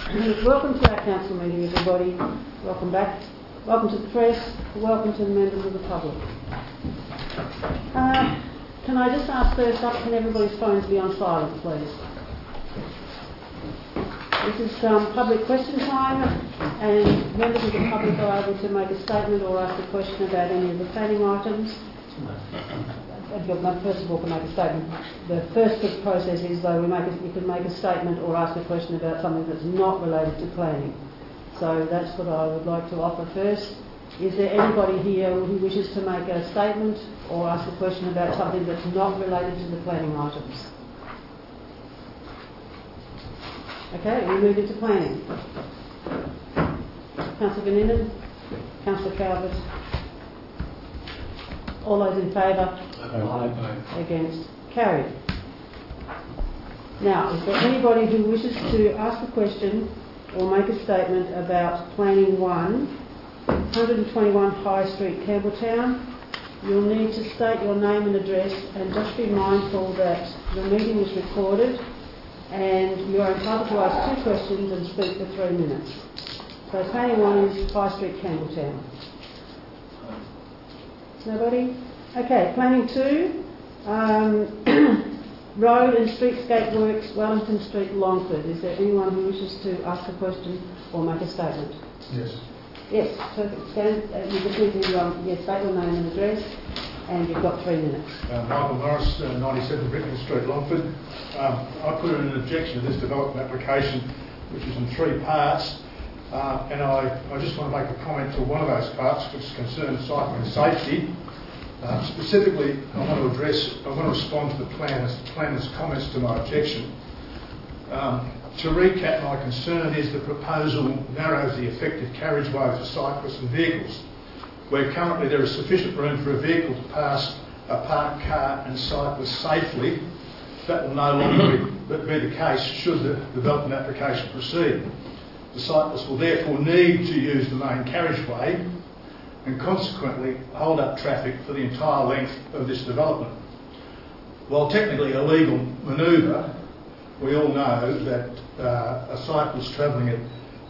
Welcome to our council meeting, everybody. Welcome back. Welcome to the press. Welcome to the members of the public. Can I just ask first up, can everybody's phones be on silent, please? This is public question time, and members of the public are able to make a statement or ask a question about any of the planning items. First of all, can make a statement. The first process is, though, you can make a statement or ask a question about something that's not related to planning. So that's what I would like to offer first. Is there anybody here who wishes to make a statement or ask a question about something that's not related to the planning items? Okay, we move into planning. Councillor Van Inen, Councillor Calvert. All those in favour? Aye. Against? Carried. Now, is there anybody who wishes to ask a question or make a statement about Planning 1, 121 High Street, Campbelltown? You'll need to state your name and address, and just be mindful that the meeting is recorded and you are entitled to ask 2 questions and speak for 3 minutes. So Planning 1 is High Street, Campbelltown. Nobody? Okay, Planning 2, Road and Streetscape Works, Wellington Street, Longford. Is there anyone who wishes to ask a question or make a statement? Yes. Yes, perfect. You just need to state your name and address, and you've got 3 minutes. Michael Morris, 97 Brickman Street, Longford. I put in an objection to this development application, which is in 3 parts. And I just want to make a comment to one of those parts, which concerns cycling safety. Specifically, I want to respond to the planner's comments to my objection. To recap, my concern is the proposal narrows the effective carriageway for cyclists and vehicles, where currently there is sufficient room for a vehicle to pass a parked car and cyclist safely. That will no longer be the case should the development application proceed. The cyclists will therefore need to use the main carriageway and consequently hold up traffic for the entire length of this development. While technically a legal manoeuvre, we all know that a cyclist travelling at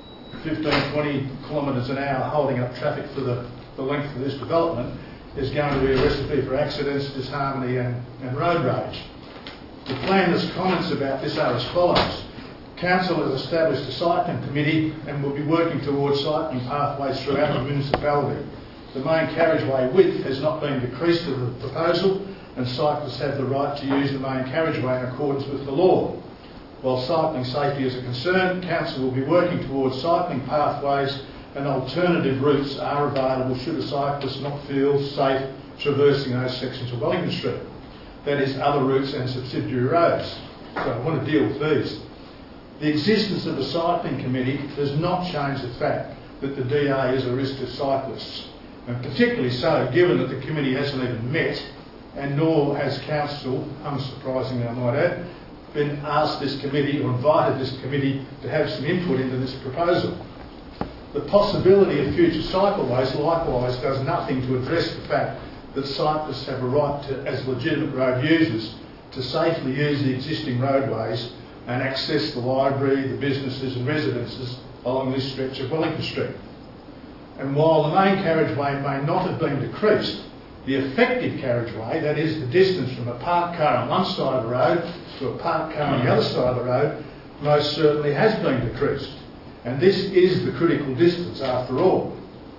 15-20 kilometres an hour holding up traffic for the length of this development is going to be a recipe for accidents, disharmony and road rage. The planner's comments about this are as follows. Council has established a cycling committee and will be working towards cycling pathways throughout the municipality. The main carriageway width has not been decreased to the proposal, and cyclists have the right to use the main carriageway in accordance with the law. While cycling safety is a concern, Council will be working towards cycling pathways, and alternative routes are available should a cyclist not feel safe traversing those sections of Wellington Street. That is, other routes and subsidiary roads. So I want to deal with these. The existence of a cycling committee does not change the fact that the DA is a risk to cyclists, and particularly so given that the committee hasn't even met, and nor has Council, unsurprisingly I might add, been asked this committee or invited this committee to have some input into this proposal. The possibility of future cycleways likewise does nothing to address the fact that cyclists have a right to, as legitimate road users, to safely use the existing roadways and access the library, the businesses and residences along this stretch of Wellington Street. And while the main carriageway may not have been decreased, the effective carriageway, that is the distance from a parked car on one side of the road to a parked car on the other side of the road, most certainly has been decreased. And this is the critical distance after all.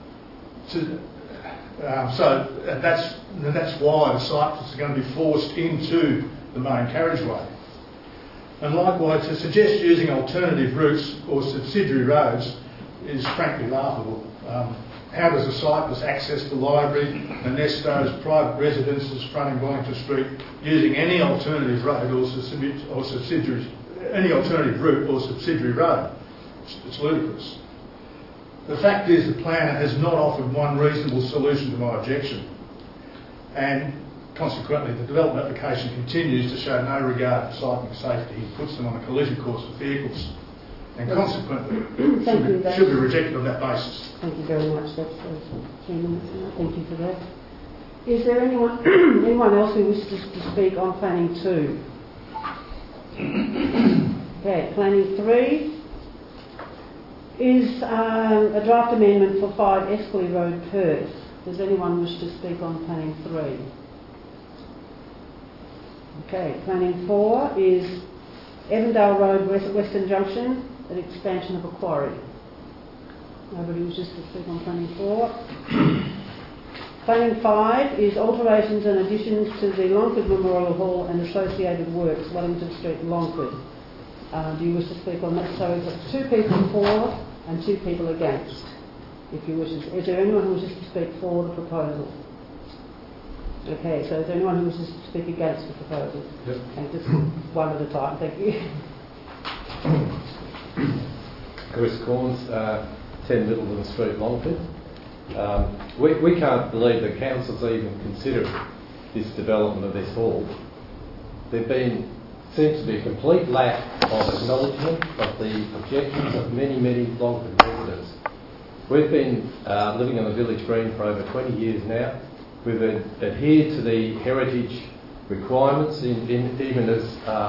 That's why the cyclists are going to be forced into the main carriageway. And likewise, to suggest using alternative routes or subsidiary roads is frankly laughable. How does a cyclist access the library, the Nesto's, private residences fronting Wellington Street using any alternative road or subsidiary road? It's ludicrous. The fact is the planner has not offered one reasonable solution to my objection, and consequently the development application continues to show no regard for cycling safety. He puts them on a collision course with vehicles, and consequently should be rejected on that basis. Thank you very much. That's 3 minutes now. Thank you for that. Is there anyone else who wishes to speak on Planning 2? Okay, Planning 3. is a draft amendment for 5 Escley Road, Perth. Does anyone wish to speak on planning 3? Okay, planning 4 is Evandale Road, Western Junction, an expansion of a quarry. Nobody wishes to speak on planning 4. Planning 5 is alterations and additions to the Longford Memorial Hall and associated works, Wellington Street, Longford. Do you wish to speak on that? So we've got 2 people for and 2 people against. If you wish, is there anyone who wishes to speak for the proposal? Okay, so is there anyone who wishes to speak against the proposal? Yep. And just one at a time, thank you. Chris Corns, 10 Middleton Street, Longford. We can't believe the council's even considered this development of this hall. Seems to be a complete lack of acknowledgement of the objections of many Longford residents. We've been living on the village green for over 20 years now. We've adhered to the heritage requirements, even as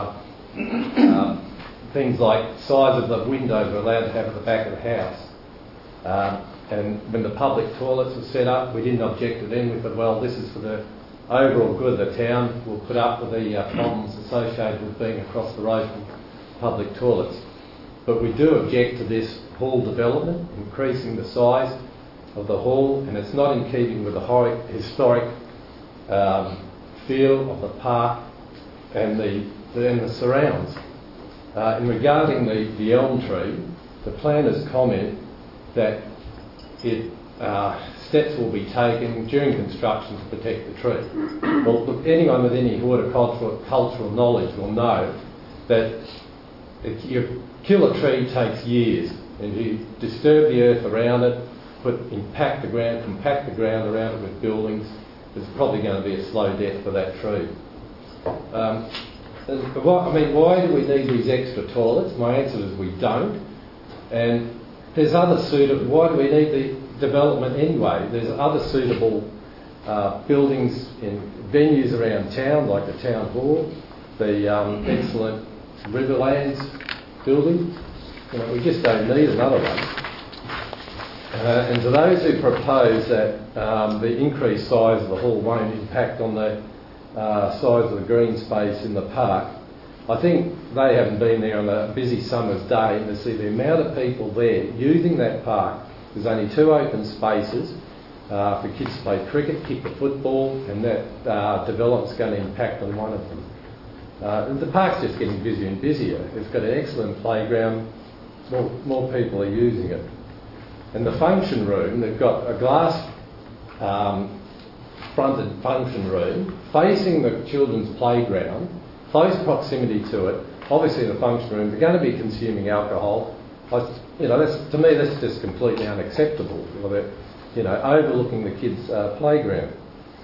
things like size of the windows we're allowed to have at the back of the house. And when the public toilets were set up, we didn't object to them. We thought, well, this is for the overall good of the town. We'll put up with the problems associated with being across the road from public toilets. But we do object to this hall development, increasing the size of the hall, and it's not in keeping with the historic feel of the park and the surrounds. In regarding the elm tree, the planners comment that steps will be taken during construction to protect the tree. Well, look, anyone with any horticultural knowledge will know that if you kill a tree takes years, and if you disturb the earth around it, compact the ground around it with buildings, there's probably going to be a slow death for that tree. Why do we need these extra toilets? My answer is we don't. And there's other suitable. Why do we need the development anyway? There's other suitable buildings in venues around town, like the town hall, the excellent Riverlands building. We just don't need another one. And to those who propose that the increased size of the hall won't impact on the size of the green space in the park, I think they haven't been there on a busy summer's day to see the amount of people there using that park. There's only 2 open spaces for kids to play cricket, kick the football, and that development's going to impact on one of them. And the park's just getting busier and busier. It's got an excellent playground. More people are using it. And the function room, they've got a glass fronted function room facing the children's playground, close proximity to it. Obviously the function room, they're going to be consuming alcohol. To me that's just completely unacceptable. Overlooking the kids' playground.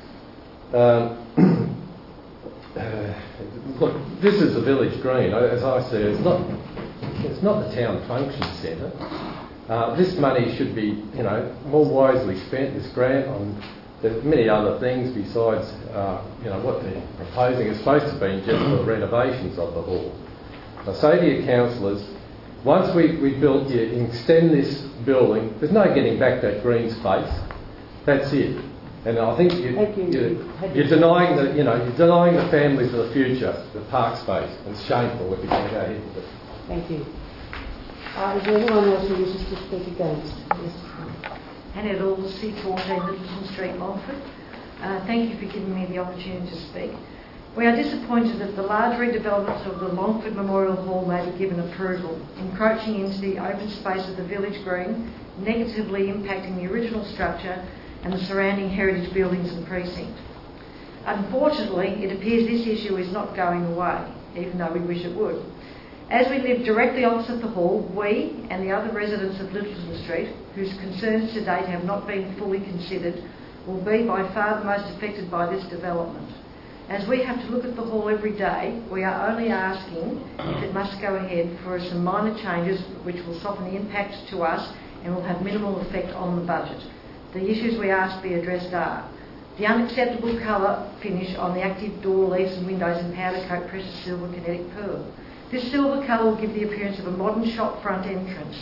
Look, this is the village green. As I say, it's not the town function centre. This money should be, more wisely spent. This grant on there's many other things besides, what they're proposing is supposed to be just for renovations of the hall. I say to you, councillors, once we extend this building, there's no getting back that green space. That's it. And I think you're denying the families of the future the park space. It's shameful if you're going to go ahead with it. Thank you. Is there anyone else who wishes to speak against? Yes. Hannah Dawes, C14, Littleton Street, Longford. Thank you for giving me the opportunity to speak. We are disappointed that the large redevelopment of the Longford Memorial Hall may be given approval, encroaching into the open space of the village green, negatively impacting the original structure and the surrounding heritage buildings and precinct. Unfortunately, it appears this issue is not going away, even though we wish it would. As we live directly opposite the hall, we and the other residents of Littleton Street, whose concerns to date have not been fully considered, will be by far the most affected by this development. As we have to look at the hall every day, we are only asking, if it must go ahead, for some minor changes which will soften the impact to us and will have minimal effect on the budget. The issues we ask be addressed are the unacceptable colour finish on the active door, leaves and windows in powder coat precious silver kinetic pearl. This silver colour will give the appearance of a modern shop front entrance.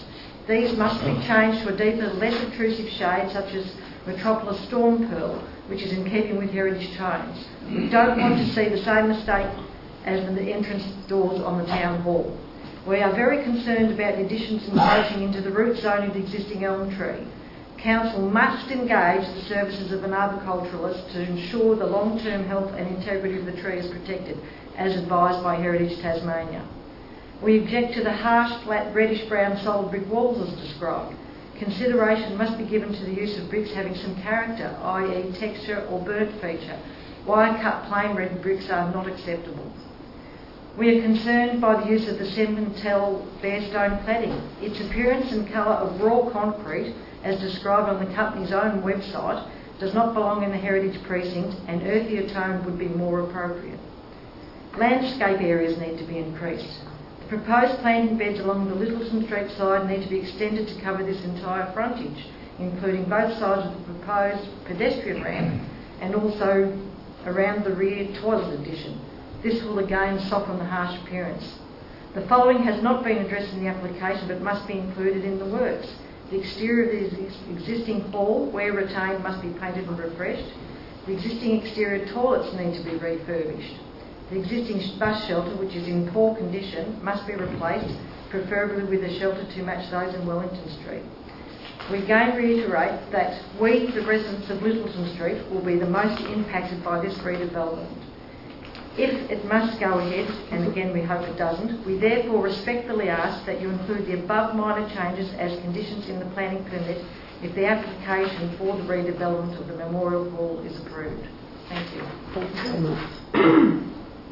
These must be changed to a deeper, less obtrusive shade, such as Metropolis Storm Pearl, which is in keeping with heritage tones. We don't want to see the same mistake as the entrance doors on the Town Hall. We are very concerned about the additions encroaching into the root zone of the existing elm tree. Council must engage the services of an arboriculturalist to ensure the long-term health and integrity of the tree is protected, as advised by Heritage Tasmania. We object to the harsh, flat, reddish-brown solid brick walls as described. Consideration must be given to the use of bricks having some character, i.e. texture or burnt feature. Wire-cut plain red bricks are not acceptable. We are concerned by the use of the Cementel barestone cladding. Its appearance and colour of raw concrete, as described on the company's own website, does not belong in the heritage precinct, and earthier tone would be more appropriate. Landscape areas need to be increased. The proposed planting beds along the Littleton Street side need to be extended to cover this entire frontage, including both sides of the proposed pedestrian ramp and also around the rear toilet addition. This will again soften the harsh appearance. The following has not been addressed in the application but must be included in the works. The exterior of the existing hall, where retained, must be painted and refreshed. The existing exterior toilets need to be refurbished. The existing bus shelter, which is in poor condition, must be replaced, preferably with a shelter to match those in Wellington Street. We again reiterate that we, the residents of Littleton Street, will be the most impacted by this redevelopment. If it must go ahead, and again we hope it doesn't, we therefore respectfully ask that you include the above minor changes as conditions in the planning permit if the application for the redevelopment of the Memorial Hall is approved. Thank you. Thank you very much.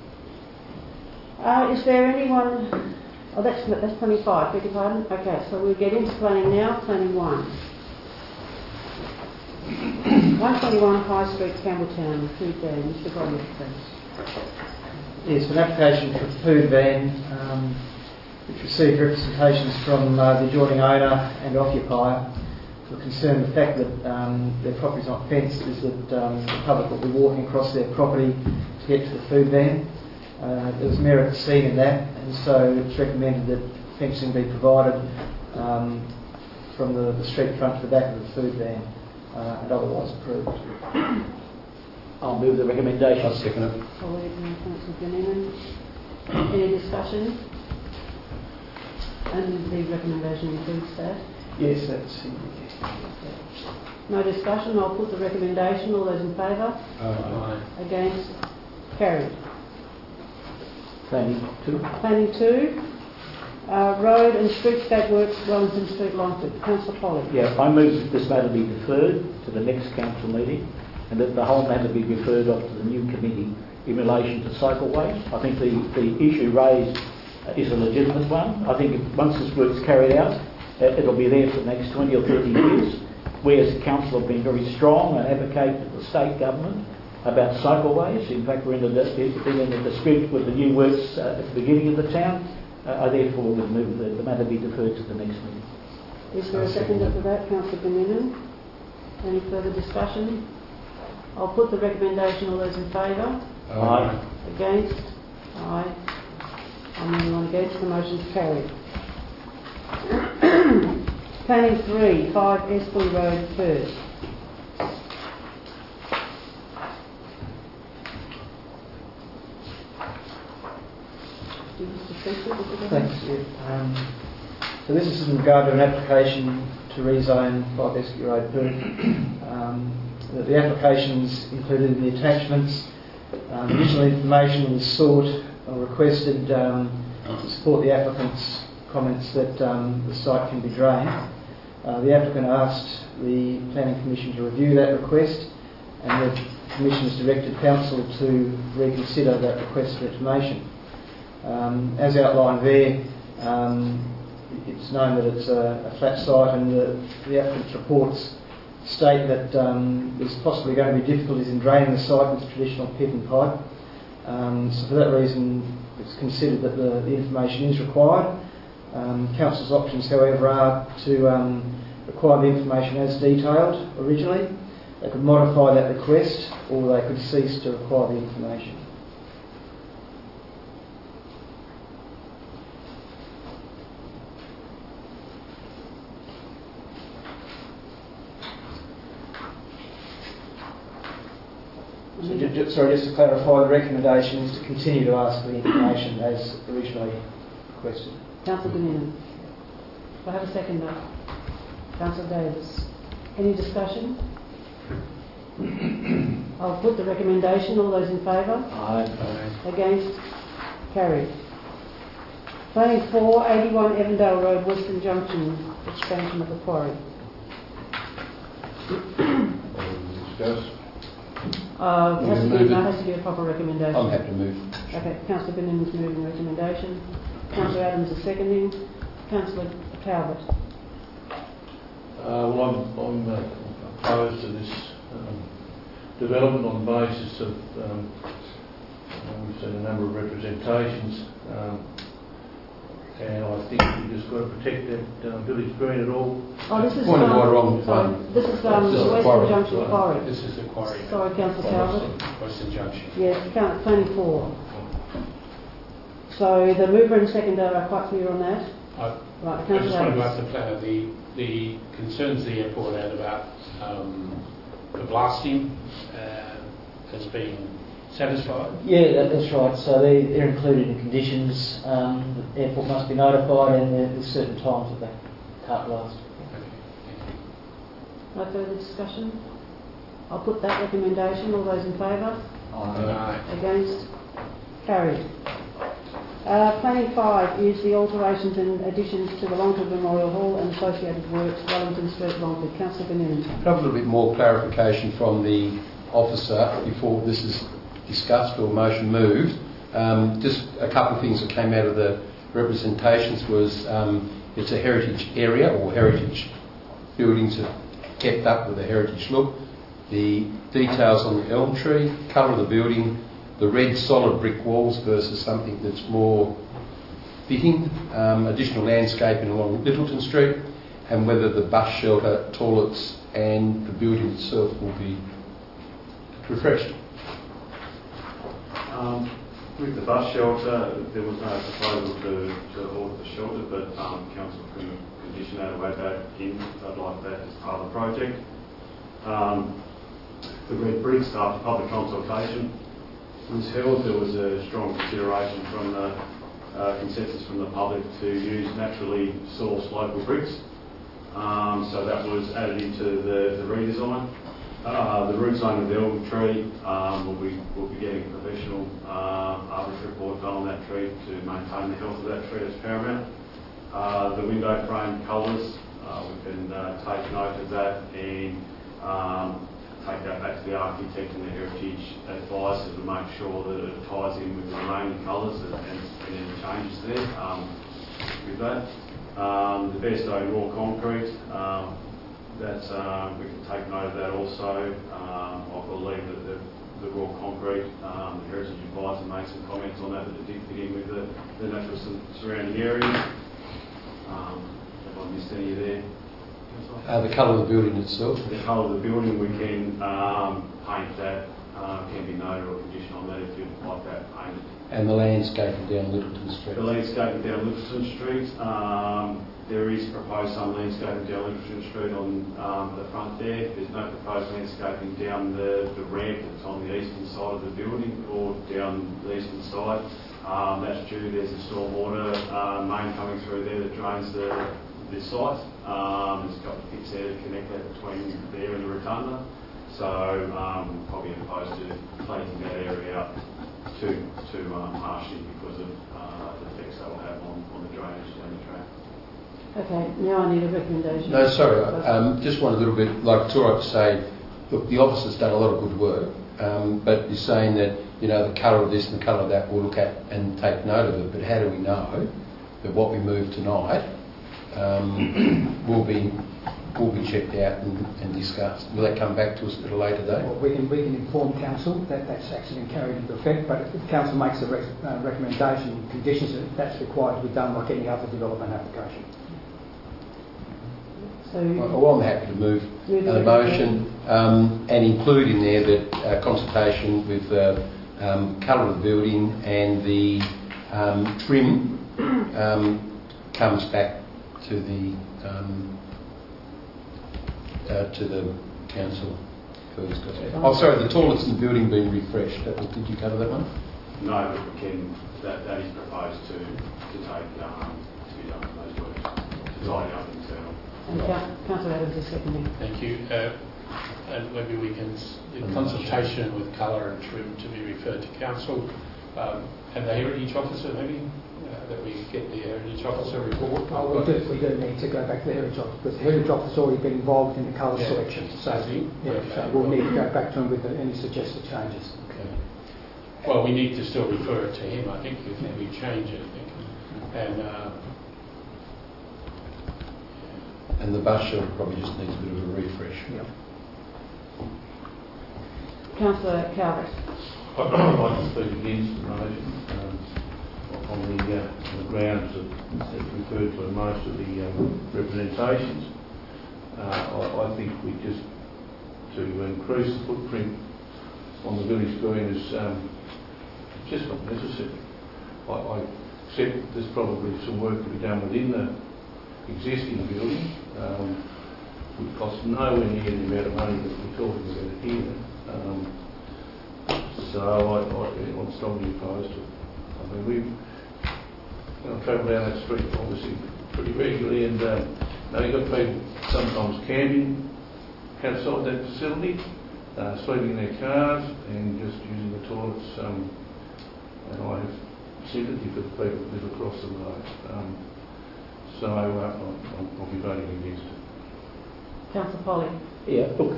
Is there anyone... Oh, that's 25, beg your pardon. Okay, so we'll get into planning now. Planning 1. 121 High Street, Campbelltown, food van. Mr. Godwin, please. Yes, an application for a food van which received representations from the adjoining owner and occupier. We're concerned with the fact that their property is not fenced, is that the public will be walking across their property to get to the food van. There was merit seen in that, and so it's recommended that fencing be provided from the street front to the back of the food van and otherwise approved. I'll move the recommendation. I'll second it. Councillor Benjamin. Any discussion? And the recommendation includes that? Yes, that's No discussion. I'll put the recommendation. All those in favour? Aye. Against? Carried. Planning 2. Planning 2. Road and streetscape works, Wellington Street, Longford. Councillor Polly. Yeah, I move that this matter be deferred to the next council meeting and that the whole matter be referred off to the new committee in relation to cycleways. I think the issue raised is a legitimate one. I think once this work's carried out, it'll be there for the next 20 or 30 years. We as a council have been very strong and advocate to the state government about cycleways. In fact, we're in the dispute with the new works at the beginning of the town. I therefore would move that the matter be deferred to the next meeting. Is there a seconder for that? Councillor Benjamin. Any further discussion? I'll put the recommendation. All those in favour? Aye. Against? Aye. Anyone against? The motion's carried. Planning 3, 5 Espley Road, Perth. Thanks. Yeah. So this is in regard to an application to rezone 5 Espley Road, Perth. The application's included in the attachments. Additional information was sought or requested to support the applicant's comments that the site can be drained. The applicant asked the Planning Commission to review that request, and the Commission has directed Council to reconsider that request for information. As outlined there, it's known that it's a flat site, and the applicant's reports state that there's possibly going to be difficulties in draining the site with traditional pit and pipe. So for that reason, it's considered that the information is required. Council's options, however, are to require the information as detailed originally. They could modify that request, or they could cease to require the information. So just to clarify, the recommendation is to continue to ask for the information as originally requested. Councillor Beninin. Do I have a seconder? Councillor Davis. Any discussion? I'll put the recommendation. All those in favour? Aye. Against? Carried. Planning 4, 81 Evandale Road, Western Junction, expansion of the quarry. Discuss. Has to be a proper recommendation. I'm happy to move. Okay, Councillor Bennin's moving recommendation. Councillor Adams is seconding. Councillor Talbot. Well, I'm opposed to this development on the basis of we've seen a number of representations, and I think we've just got to protect that village green at all. Oh, this is Point of order on sorry, this is the Western quarry. Junction quarry. This is the quarry. Sorry, Councillor Talbot. Western Junction. Yes, Planning 4. So the mover and seconder are quite clear on that. Right, I just want to Councillor go up the concerns the airport had about the blasting has been satisfied. Yeah, that's right. So they're included in conditions. The airport must be notified, and there's certain times that they can't blast. No further discussion? I'll put that recommendation. All those in favour? Aye. Against? Carried. Planning 5 is the alterations and additions to the Longford Memorial Hall and associated works, Wellington Street, Longford. Councillor Beninin. I'd have a little bit more clarification from the officer before this is discussed or motion moved. Just a couple of things that came out of the representations was it's a heritage area or heritage buildings are kept up with a heritage look. The details on the elm tree, colour of the building, the red solid brick walls versus something that's more fitting, additional landscaping along Littleton Street, and whether the bus shelter, toilets and the building itself will be refreshed. With the bus shelter, there was no proposal to order the shelter, but council can condition that away back in. I'd like that as part of the project. The red bricks, after public consultation was held, there was a strong consideration from the consensus from the public to use naturally sourced local bricks. So that was added into the redesign. The root zone of the elm tree, we'll be getting a professional arborist report done on that tree to maintain the health of that tree. That's paramount. The window frame colours, we can take note of that and take that back to the architect and the heritage advisor to make sure that it ties in with the remaining colours and any changes there with that. The bare stone raw concrete, that's, we can take note of that also. I believe that the raw concrete, the heritage advisor made some comments on that it did fit in with the natural surrounding areas. Have I missed any of there? The colour of the building itself. The colour of the building, we can paint that, can be noted or condition on that if you'd like that painted. And the landscaping down Littleton Street. The landscaping down Littleton Street, there is proposed some landscaping down Littleton Street on the front there. There's no proposed landscaping down the ramp that's on the eastern side of the building or down the eastern side. That's due, there's a stormwater main coming through there that drains the site. There's a couple of pits there to connect that between there and the rotunda. So probably opposed to planting that area up too harshly because of the effects that will have on the drainage down the track. Okay, now I need a recommendation. No, sorry, just want a little bit, like it's all right to say, look, the officer's done a lot of good work, but you're saying that, you know, the colour of this and the colour of that we'll look at and take note of it, but how do we know that what we move tonight will be checked out and discussed? Will that come back to us at a later date? Well, we can inform council that that's actually been carried into effect, but if council makes a recommendation, conditions that's required to be done like any other development application. So, well, I'm happy to move the motion and include in there that consultation with colour of the building and the trim comes back to the council. further discussion. Oh, sorry, the toilets in the building being refreshed. Did you cover that one? No, but Ken, that is proposed to be done in those works, to tidy up internal. And Councillor Adams is seconding. Thank you. And maybe we can, the consultation with colour and trim to be referred to council, and the Heritage Officer maybe, that we get the Heritage Officer report. We do need to go back to the Heritage Office, because the Heritage Office has already been involved in the colour selection. So, so we'll need to go back to him with any suggested changes. Okay. Well, we need to still refer it to him, I think, if we change it, I think. And the bus shelter probably just needs a bit of a refresh. Yep. Councillor Calvert. I'd like to speak against the motion on the grounds that referred to in most of the representations. I think we to increase the footprint on the village green is just not necessary. I accept that there's probably some work to be done within the existing building. Would cost nowhere near the amount of money that we're talking about here. So I'm strongly opposed to it. I mean, I travel down that street obviously pretty regularly, and you've got people sometimes camping outside that facility, sleeping in their cars and just using the toilets. And I have sympathy for the people that live across the road. So I'll be voting against it. Councillor Polly. Yeah, look,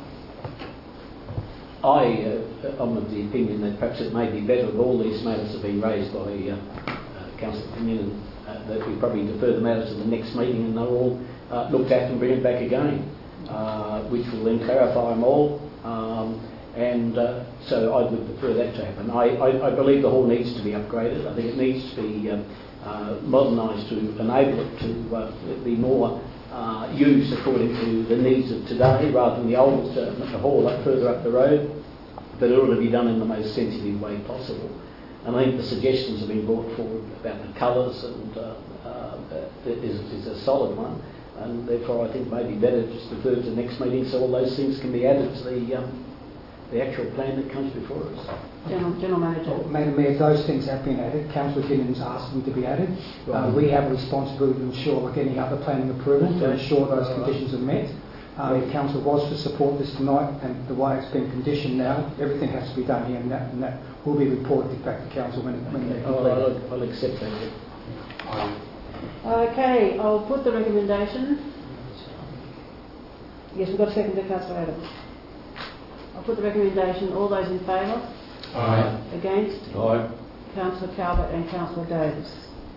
I'm of the opinion that perhaps it may be better if all these matters have been raised by Councillor Communion, that we probably defer the matters to the next meeting and they're all looked at and bring it back again, which will then clarify them all. So I would prefer that to happen. I believe the hall needs to be upgraded. I think it needs to be modernised to enable it to be more used according to the needs of today, rather than the old hall further up the road. But it ought to be done in the most sensitive way possible. And I think the suggestions have been brought forward about the colours and is a solid one. And therefore I think it may be better just to defer to the next meeting so all those things can be added to the actual plan that comes before us. General Manager. Well, Madam Mayor, those things have been added. Councillor Ginnins asked them to be added. Right. We have a responsibility to ensure, like any other planning approval, to ensure those conditions are met. If Council was to support this tonight, and the way it's been conditioned now, everything has to be done here, and that will be reported back to Council when they're completed. I'll accept that. Okay, I'll put the recommendation. Yes, we've got a second to Councillor Adams. I'll put the recommendation. All those in favour? Aye. Against? Aye. Councillor Calvert and Councillor Davis.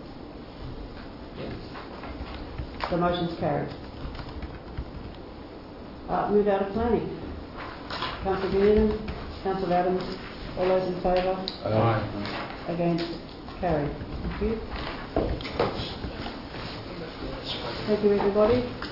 The motion's carried. Move out of planning. Councillor Ginnins, Councillor Adams, all those in favour? Aye. Against? Carried. Thank you. Thank you, everybody.